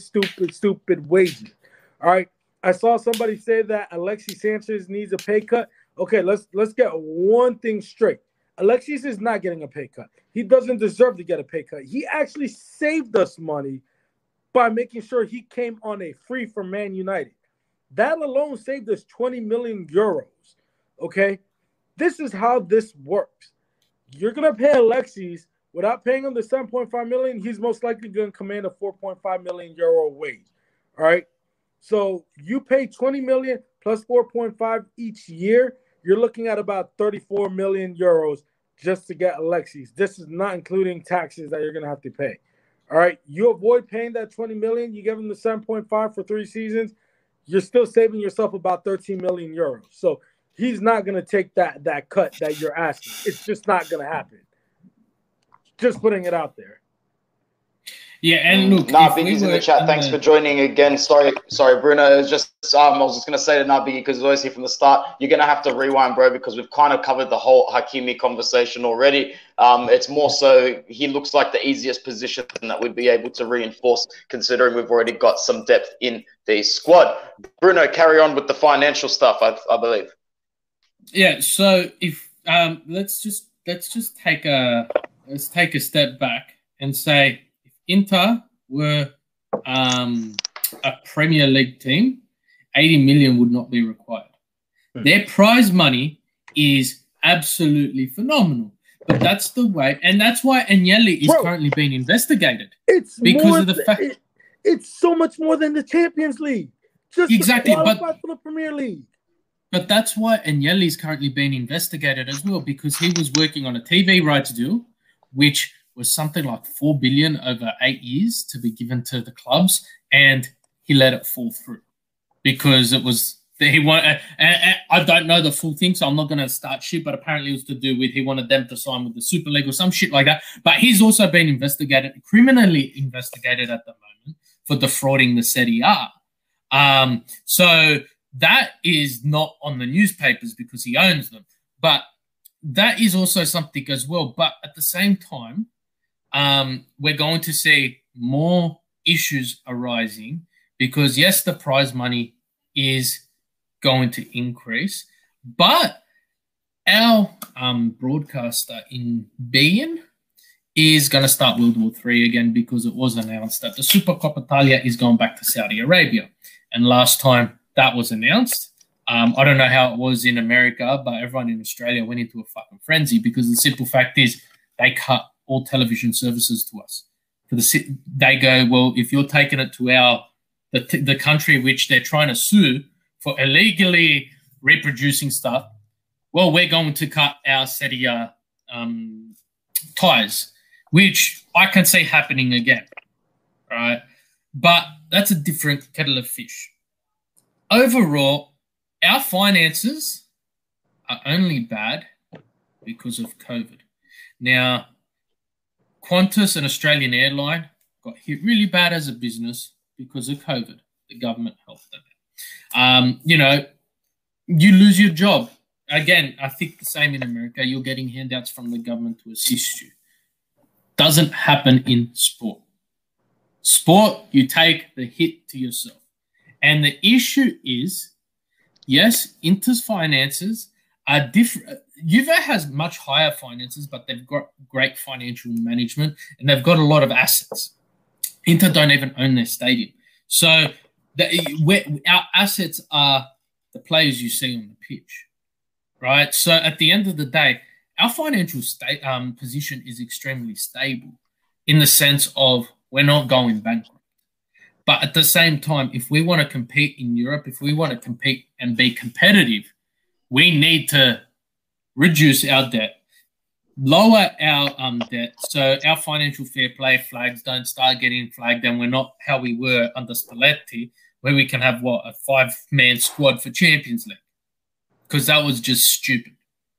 stupid wages. All right. I saw somebody say that Alexis Sanchez needs a pay cut. Okay, let's get one thing straight. Alexis is not getting a pay cut. He doesn't deserve to get a pay cut. He actually saved us money by making sure he came on a free from Man United. That alone saved us 20 million euros. Okay? This is how this works. You're going to pay Alexis without paying him the 7.5 million. He's most likely going to command a 4.5 million euro wage. All right? So you pay 20 million plus 4.5 each year. You're looking at about 34 million euros just to get Alexis. This is not including taxes that you're going to have to pay. All right. You avoid paying that 20 million. You give him the 7.5 for 3 seasons. You're still saving yourself about 13 million euros. So he's not going to take that cut that you're asking. It's just not going to happen. Just putting it out there. Yeah, and look, Biggy's in the chat. Thanks for joining again. Sorry, Bruno. It was just I was just going to say to Biggy, because obviously from the start, you're going to have to rewind, bro, because we've kind of covered the whole Hakimi conversation already. It's more so he looks like the easiest position that we'd be able to reinforce, considering we've already got some depth in the squad. Bruno, carry on with the financial stuff, I believe. Yeah. So if let's just take a step back and say, Inter were a Premier League team, 80 million would not be required. Their prize money is absolutely phenomenal. But that's the way, and that's why Agnelli is currently being investigated. It's because of the fact it's so much more than the Champions League. Just exactly, to qualify for the Premier League. But that's why Agnelli's currently being investigated as well, because he was working on a TV rights deal, which was something like $4 billion over 8 years to be given to the clubs, and he let it fall through because it was he wanted. I don't know the full thing, so I'm not going to start shit. But apparently, it was to do with he wanted them to sign with the Super League or some shit like that. But he's also been investigated, criminally investigated at the moment for defrauding the Serie A. So that is not on the newspapers because he owns them. But that is also something as well. But at the same time, we're going to see more issues arising because, yes, the prize money is going to increase, but our broadcaster in beIN is going to start World War III again because it was announced that the Supercoppa Italia is going back to Saudi Arabia. And last time that was announced, I don't know how it was in America, but everyone in Australia went into a fucking frenzy because the simple fact is they cut all television services to us. They go, well, if you're taking it to the country which they're trying to sue for illegally reproducing stuff, well, we're going to cut our Serie A ties, which I can see happening again, right? But that's a different kettle of fish. Overall, our finances are only bad because of COVID. Now, Qantas, an Australian airline, got hit really bad as a business because of COVID. The government helped them. You lose your job. Again, I think the same in America. You're getting handouts from the government to assist you. Doesn't happen in sport. Sport, you take the hit to yourself. And the issue is, yes, Inter's finances are different. Juve has much higher finances, but they've got great financial management and they've got a lot of assets. Inter don't even own their stadium. So our assets are the players you see on the pitch, right? So at the end of the day, our financial position is extremely stable in the sense of we're not going bankrupt. But at the same time, if we want to compete in Europe, if we want to compete and be competitive, we need to reduce our debt, lower our debt, so our financial fair play flags don't start getting flagged and we're not how we were under Spalletti, where we can have, a 5-man squad for Champions League. Because that was just stupid.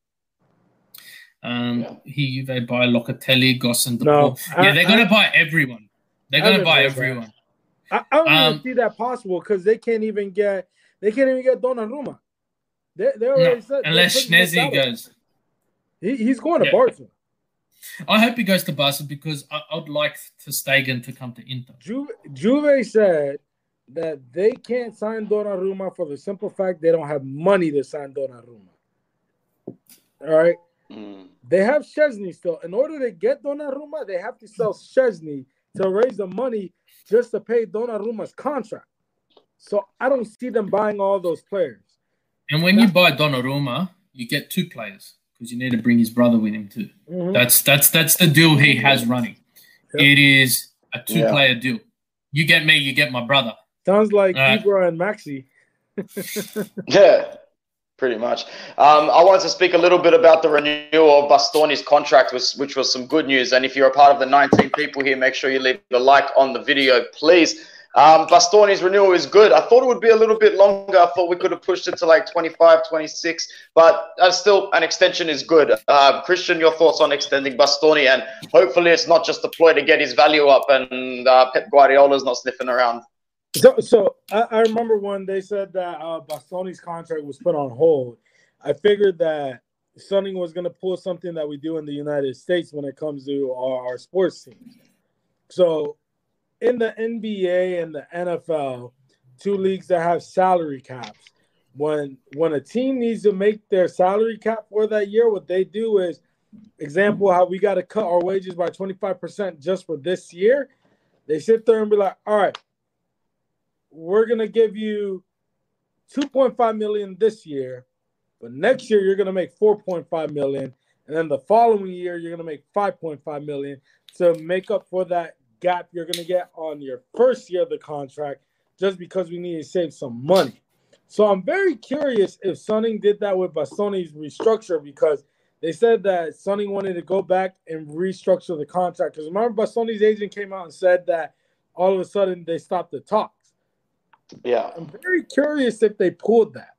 Here they buy Locatelli, Goss and they're going to buy everyone. They're going to buy everyone. I don't even see that possible because they can't even get Donnarumma. They already said unless Schnezzy goes. He's going to Barca. I hope he goes to Barca because I'd like to Stegen to come to Inter. Juve said that they can't sign Donnarumma for the simple fact they don't have money to sign Donnarumma. All right? They have Szczesny still. In order to get Donnarumma, they have to sell Szczesny to raise the money just to pay Donnarumma's contract. So I don't see them buying all those players. And when you buy Donnarumma, you get 2 players because you need to bring his brother with him too. Mm-hmm. That's the deal he has running. Yep. It is a 2-player deal. You get me, you get my brother. Sounds like Ibra and Maxi. Yeah, pretty much. I wanted to speak a little bit about the renewal of Bastoni's contract, which was some good news. And if you're a part of the 19 people here, make sure you leave a like on the video, please. Bastoni's renewal is good. I thought it would be a little bit longer. I thought we could have pushed it to like 25, 26, but still an extension is good. Christian, your thoughts on extending Bastoni, and hopefully it's not just a ploy to get his value up and Pep Guardiola's not sniffing around. So I remember when they said that Bastoni's contract was put on hold. I figured that Sonny was going to pull something that we do in the United States when it comes to our sports teams. So in the NBA and the NFL, 2 leagues that have salary caps, when a team needs to make their salary cap for that year, what they do is, example, how we got to cut our wages by 25% just for this year. They sit there and be like, all right, we're going to give you $2.5 million this year, but next year you're going to make $4.5 million, and then the following year you're going to make $5.5 million to make up for that gap you're going to get on your first year of the contract, just because we need to save some money. So I'm very curious if Sonning did that with Bastoni's restructure, because they said that Sonning wanted to go back and restructure the contract. Because remember, Bastoni's agent came out and said that all of a sudden they stopped the talks. Yeah. I'm very curious if they pulled that.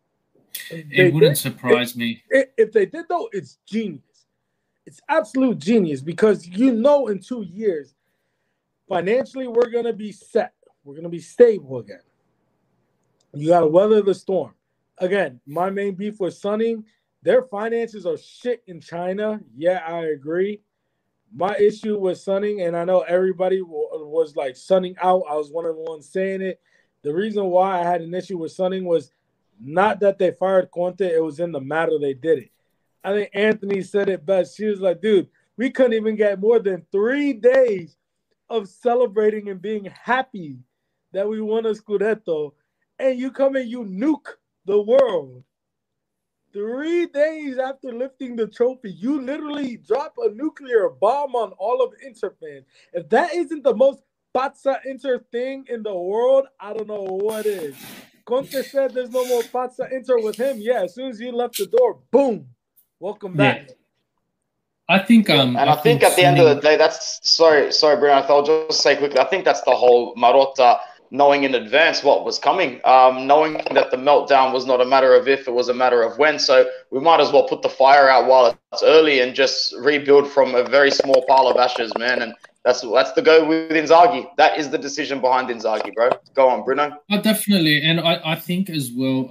It wouldn't surprise me. If they did, though, it's genius. It's absolute genius, because in 2 years, financially, we're going to be set. We're going to be stable again. You got to weather the storm. Again, my main beef with Sonning, their finances are shit in China. Yeah, I agree. My issue with Sonning, and I know everybody was like Sonning out. I was one of the ones saying it. The reason why I had an issue with Sonning was not that they fired Conte. It was in the matter they did it. I think Anthony said it best. She was like, dude, we couldn't even get more than 3 days of celebrating and being happy that we won a Scudetto, and you come and you nuke the world. 3 days after lifting the trophy, you literally drop a nuclear bomb on all of Inter fans. If that isn't the most Pazza Inter thing in the world, I don't know what is. Conte said there's no more Pazza Inter with him. Yeah, as soon as you left the door, boom, welcome back. Yeah. I think I think at the end of the day, that's sorry, Brian. I'll just say quickly. I think that's the whole Marotta knowing in advance what was coming, knowing that the meltdown was not a matter of if, it was a matter of when. So we might as well put the fire out while it's early and just rebuild from a very small pile of ashes, man. And that's the go with Inzaghi. That is the decision behind Inzaghi, bro. Go on, Bruno. Oh, definitely, and I think as well.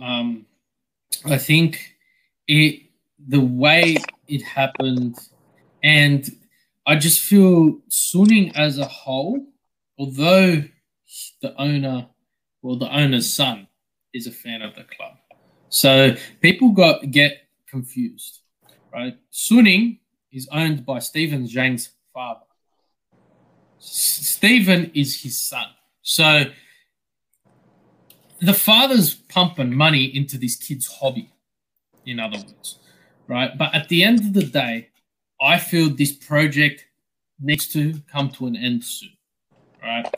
I think the way it happened, and I just feel Suning as a whole, although the owner's son is a fan of the club, so people get confused, right? Suning is owned by Steven Zhang's father. Steven is his son. So the father's pumping money into this kid's hobby, in other words, right? But at the end of the day, I feel this project needs to come to an end soon, right?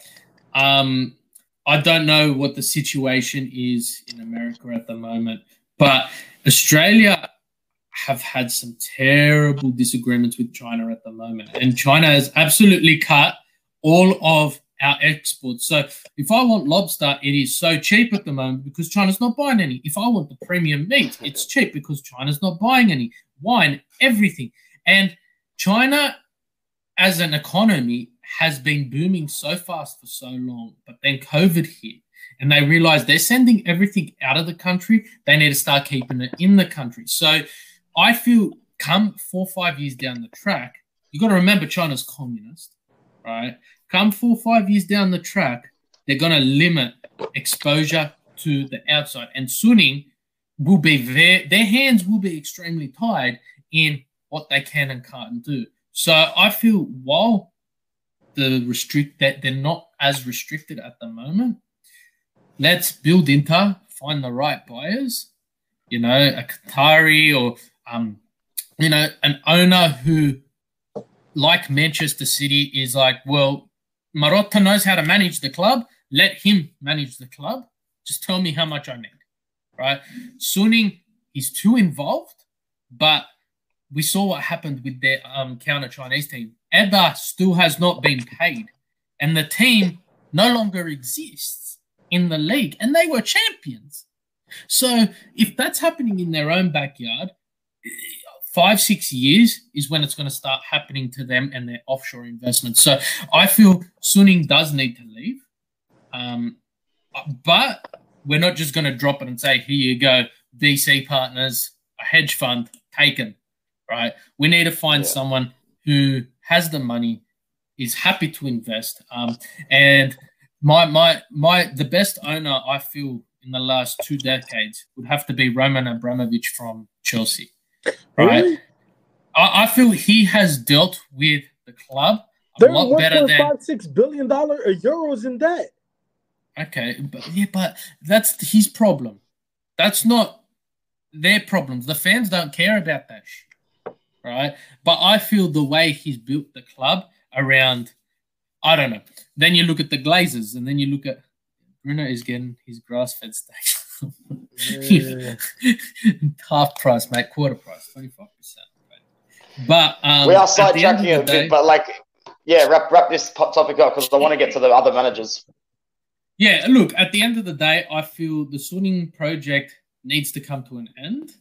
I don't know what the situation is in America at the moment, but Australia have had some terrible disagreements with China at the moment, and China has absolutely cut all of our exports. So if I want lobster, it is so cheap at the moment because China's not buying any. If I want the premium meat, it's cheap because China's not buying any. Wine, everything. And China as an economy has been booming so fast for so long, but then COVID hit and they realized they're sending everything out of the country. They need to start keeping it in the country. So I feel come 4 or 5 years down the track, you got to remember China's communist, right? Come 4 or 5 years down the track, they're going to limit exposure to the outside. And Suning will be their hands will be extremely tied in what they can and can't do. So I feel while that they're not as restricted at the moment, let's build Inter, find the right buyers, a Qatari or, an owner who, like Manchester City, is like, well, Marotta knows how to manage the club. Let him manage the club. Just tell me how much I need, right? Suning is too involved, but we saw what happened with their counter-Chinese team. Eder still has not been paid, and the team no longer exists in the league, and they were champions. So if that's happening in their own backyard, 5-6 years is when it's going to start happening to them and their offshore investments. So I feel Suning does need to leave, but we're not just going to drop it and say, here you go, DC Partners, a hedge fund, taken, right? We need to find someone who has the money, is happy to invest. And the best owner I feel in the last 2 decades would have to be Roman Abramovich from Chelsea. Right, really? I feel he has dealt with the club a lot better than $1.56 billion euros in debt. Okay, but that's his problem. That's not their problems. The fans don't care about that shit, right? But I feel the way he's built the club around, I don't know. Then you look at the Glazers, and then you look at Bruno is getting his grass-fed steak. Half price, mate. Quarter price, 25%. But we are sidetracking it a bit, but wrap this topic up because I want to get to the other managers. Yeah, look, at the end of the day, I feel the Suning project needs to come to an end.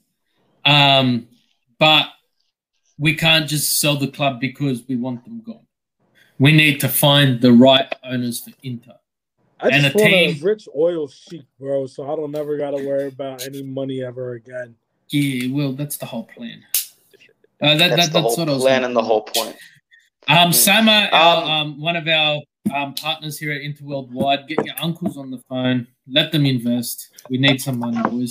But we can't just sell the club because we want them gone. We need to find the right owners for Inter. I just want a rich oil sheik, bro, so I don't never got to worry about any money ever again. Yeah, well, that's the whole plan. That's the whole plan and the whole point. Sama, one of our partners here at Inter Worldwide, get your uncles on the phone. Let them invest. We need some money, boys.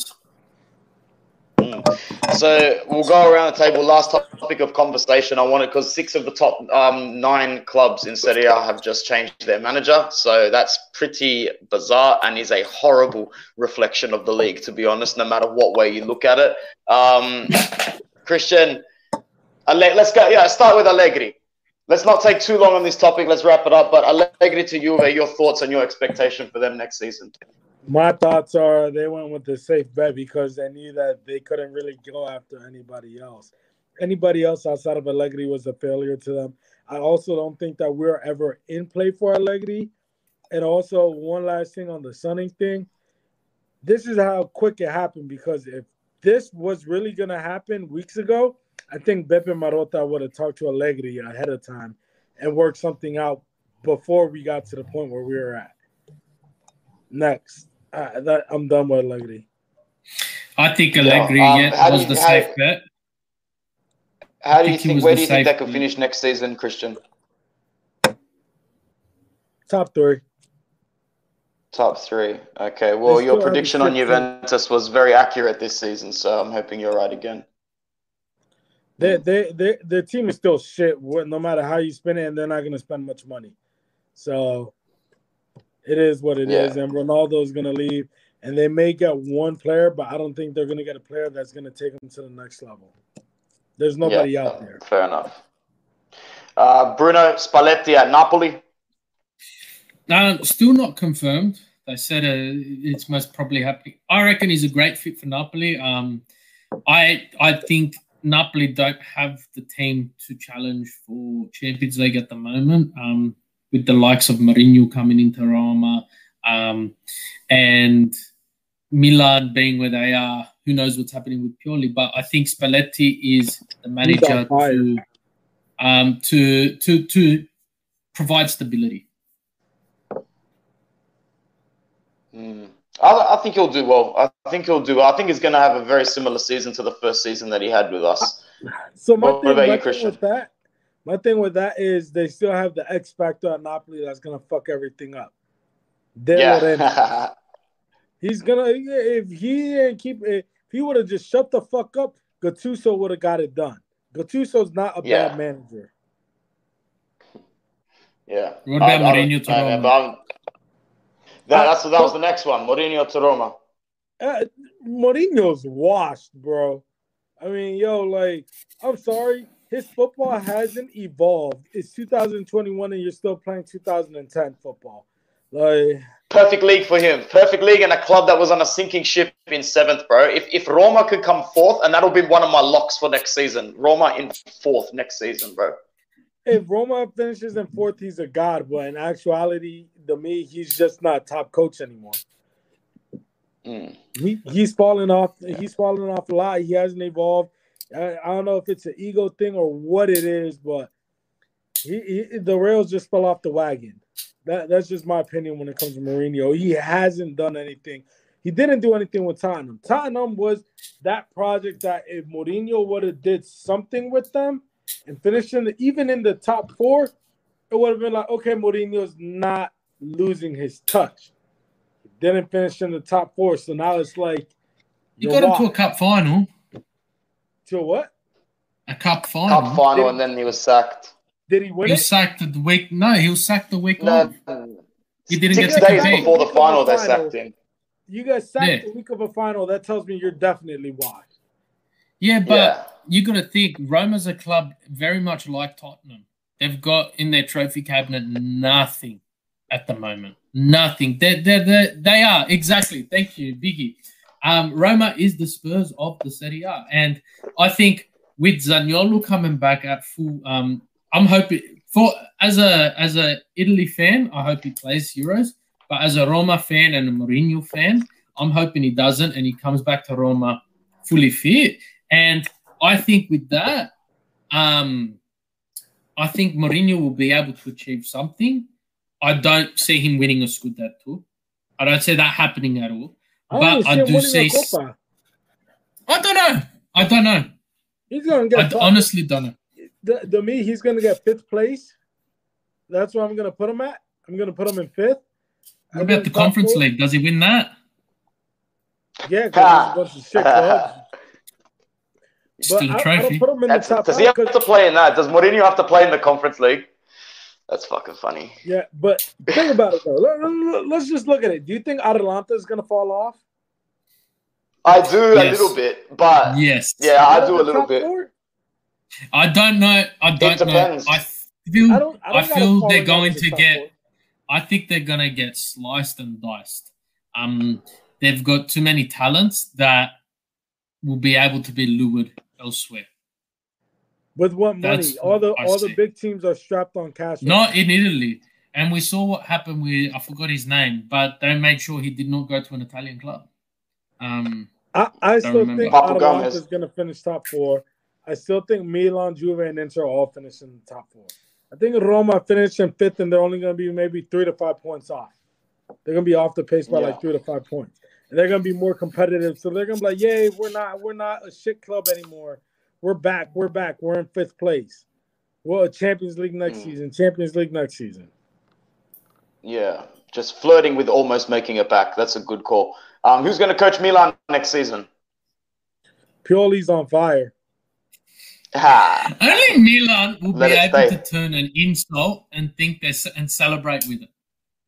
So we'll go around the table. Last topic of conversation, I wanted because 6 of the top 9 clubs in Serie A have just changed their manager. So that's pretty bizarre and is a horrible reflection of the league, to be honest, no matter what way you look at it. Christian, let's go. Yeah, start with Allegri. Let's not take too long on this topic. Let's wrap it up. But Allegri to Juve, your thoughts and your expectation for them next season. My thoughts are they went with the safe bet because they knew that they couldn't really go after anybody else. Anybody else outside of Allegri was a failure to them. I also don't think that we're ever in play for Allegri. And also, one last thing on the Sunning thing. This is how quick it happened because if this was really going to happen weeks ago, I think Beppe Marotta would have talked to Allegri ahead of time and worked something out before we got to the point where we were at. Next. I'm done with Allegri. I think Allegri was the safe bet. How do you think? Where do you think they could finish next season, Christian? Top 3. Top 3. Okay. Well, your prediction on Juventus was very accurate this season, so I'm hoping you're right again. The team is still shit. No matter how you spin it, and they're not going to spend much money. So. It is what it is, and Ronaldo's going to leave. And they may get one player, but I don't think they're going to get a player that's going to take them to the next level. There's nobody out there. Fair enough. Bruno Spalletti at Napoli? Still not confirmed. They said it's most probably happening. I reckon he's a great fit for Napoli. I think Napoli don't have the team to challenge for Champions League at the moment. With the likes of Mourinho coming into Roma and Milan being where they are, who knows what's happening with Pioli. But I think Spalletti is the manager to provide stability. I think he'll do well. I think he's going to have a very similar season to the first season that he had with us. So what about you, Christian? My thing with that is they still have the X factor at Napoli that's gonna fuck everything up. He's gonna if he would have just shut the fuck up, Gattuso would have got it done. Gattuso's not a bad manager. Yeah. What about Mourinho to Roma? That was the next one. Mourinho to Roma. Mourinho's washed, bro. I mean, I'm sorry. His football hasn't evolved. It's 2021 and you're still playing 2010 football. Perfect league for him. Perfect league and a club that was on a sinking ship in 7th, bro. If Roma could come 4th, and that'll be one of my locks for next season. Roma in 4th next season, bro. If Roma finishes in 4th, he's a god. But in actuality, to me, he's just not top coach anymore. He's falling off. He's falling off a lot. He hasn't evolved. I don't know if it's an ego thing or what it is, but the rails just fell off the wagon. That's just my opinion when it comes to Mourinho. He hasn't done anything. He didn't do anything with Tottenham. Tottenham was that project that if Mourinho would have did something with them and finished even in the top 4, it would have been like, okay, Mourinho's not losing his touch. He didn't finish in the top 4, so now it's like you got him to a cup final. To what? A cup final. And then he was sacked. Did he win He was sacked the week. No, he was sacked the week off. He didn't 6 days before the final, they sacked him. You guys sacked the week of a final. That tells me you're definitely washed. Yeah, but you got to think Roma's a club very much like Tottenham. They've got in their trophy cabinet nothing at the moment. Nothing. They are exactly. Thank you, Biggie. Roma is the Spurs of the Serie A. And I think with Zaniolo coming back at full, I'm hoping as a Italy fan, I hope he plays Euros. But as a Roma fan and a Mourinho fan, I'm hoping he doesn't and he comes back to Roma fully fit. And I think with that, I think Mourinho will be able to achieve something. I don't see him winning a Scudetto. I don't see that happening at all. But I do see. I don't know. He's gonna get. I honestly don't know. To me, he's gonna get 5th place. That's where I'm gonna put him at. I'm gonna put him in 5th. What about the Conference League? Does he win that? Yeah, because there's a bunch of shit clubs. Still a trophy. Does he have to play in that? Does Mourinho have to play in the Conference League? That's fucking funny. Yeah, but think about it, though. Let's just look at it. Do you think Atalanta is going to fall off? I do a little bit, but yes. Yeah, I do a little bit. I don't know. It depends. I feel they're going to get – I think they're going to get sliced and diced. They've got too many talents that will be able to be lured elsewhere. With what money? All the big teams are strapped on cash. Not in Italy. And we saw what happened with, I forgot his name, but they made sure he did not go to an Italian club. I still think Atalanta is going to finish top 4. I still think Milan, Juve, and Inter all finish in the top 4. I think Roma finished in 5th, and they're only going to be maybe 3 to 5 points off. They're going to be off the pace by like 3 to 5 points. And they're going to be more competitive. So they're going to be like, yay, we're not a shit club anymore. We're back. We're in 5th place. Well, Champions League next season. Yeah, just flirting with almost making it back. That's a good call. Who's going to coach Milan next season? Pioli's on fire. Only Milan will be able to turn an insult and think and celebrate with it.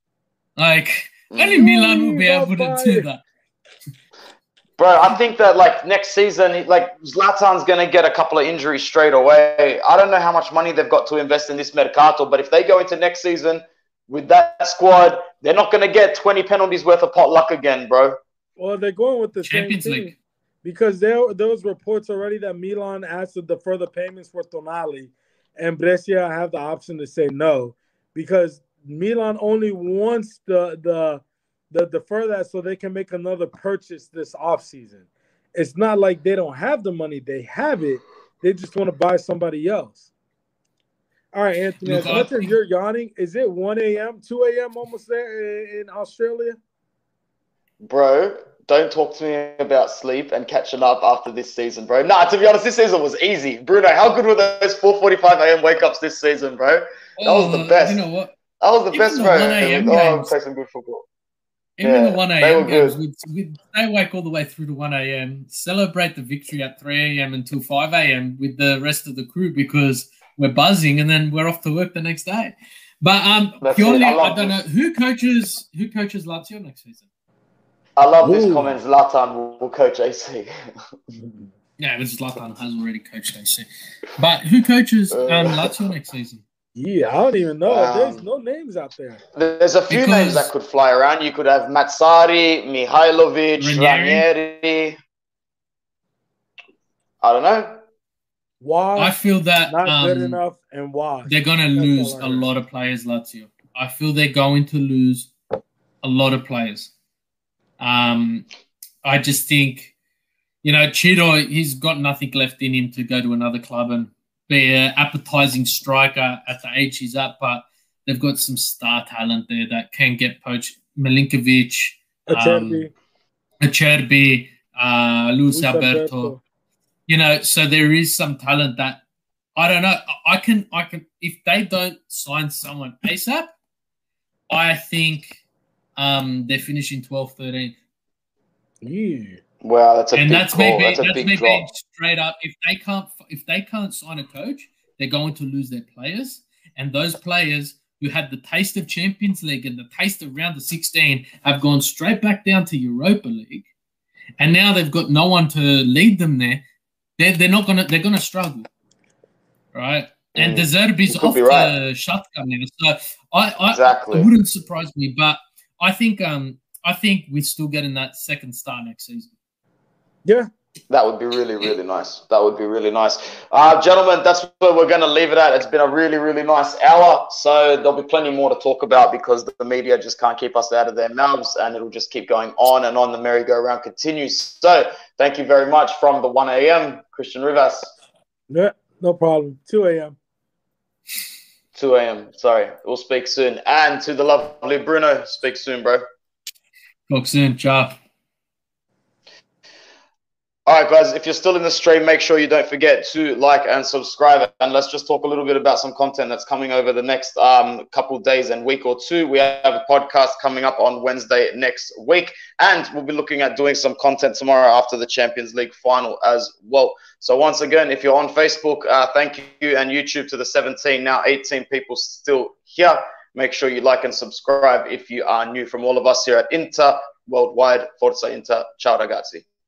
Only Milan will be able to do that. Bro, I think that next season, Zlatan's going to get a couple of injuries straight away. I don't know how much money they've got to invest in this Mercato, but if they go into next season with that squad, they're not going to get 20 penalties worth of pot luck again, bro. Well, they're going with the Champions same thing. League. Because there was reports already that Milan asked to defer the payments for Tonali, and Brescia have the option to say no, because Milan only wants the defer that so they can make another purchase this offseason. It's not like they don't have the money. They have it. They just want to buy somebody else. All right, Anthony, as much as you're yawning, is it 1 a.m., 2 a.m. almost there in Australia? Bro, don't talk to me about sleep and catching up after this season, bro. Nah, to be honest, this season was easy. Bruno, how good were those 4:45 a.m. wake-ups this season, bro? That was the best. You know what? That was the best, bro. 1 a.m. games. Play some good football. Even the 1 a.m. games, we'd stay awake all the way through to 1 a.m., celebrate the victory at 3 a.m. until 5 a.m. with the rest of the crew because we're buzzing, and then we're off to work the next day. But purely, I don't know who coaches Lazio next season. I love this comment. Zlatan will coach AC. Yeah, but Zlatan has already coached AC. But who coaches Lazio next season? Yeah, I don't even know. There's no names out there. There's a few names that could fly around. You could have Mazzari, Mihailovic, Ranieri. I don't know. Why? I feel that not good enough, and why they're going to lose a lot of players, Lazio. I feel they're going to lose a lot of players. I just think, Ciro, he's got nothing left in him to go to another club and be an appetizing striker at the age he's at, but they've got some star talent there that can get poached. Milinkovic, Acerbi, Luis Alberto. So there is some talent that I don't know. I can if they don't sign someone ASAP, I think they're finishing 12th, 13th. Yeah. Wow, that's a big that's call. me That's a big drop. Straight up. If they can't sign a coach, they're going to lose their players, and those players who had the taste of Champions League and the taste of round of 16 have gone straight back down to Europa League, and now they've got no one to lead them there. They're gonna struggle, right? And De Zerbi's off the shotgun now, so it wouldn't surprise me. But I think we're still getting that second star next season. Yeah. That would be really, really nice. That would be really nice. Gentlemen, that's where we're going to leave it at. It's been a really, really nice hour. So there'll be plenty more to talk about because the media just can't keep us out of their mouths, and it'll just keep going on and on. The merry-go-round continues. So thank you very much from the 1 a.m., Christian Rivas. Yeah, no problem. 2 a.m. 2 a.m. Sorry. We'll speak soon. And to the lovely Bruno, speak soon, bro. Talk soon. Ciao. All right, guys, if you're still in the stream, make sure you don't forget to like and subscribe. And let's just talk a little bit about some content that's coming over the next couple of days and week or two. We have a podcast coming up on Wednesday next week. And we'll be looking at doing some content tomorrow after the Champions League final as well. So once again, if you're on Facebook, thank you, and YouTube to the 17, now 18 people still here. Make sure you like and subscribe if you are new from all of us here at Inter Worldwide. Forza Inter. Ciao, ragazzi.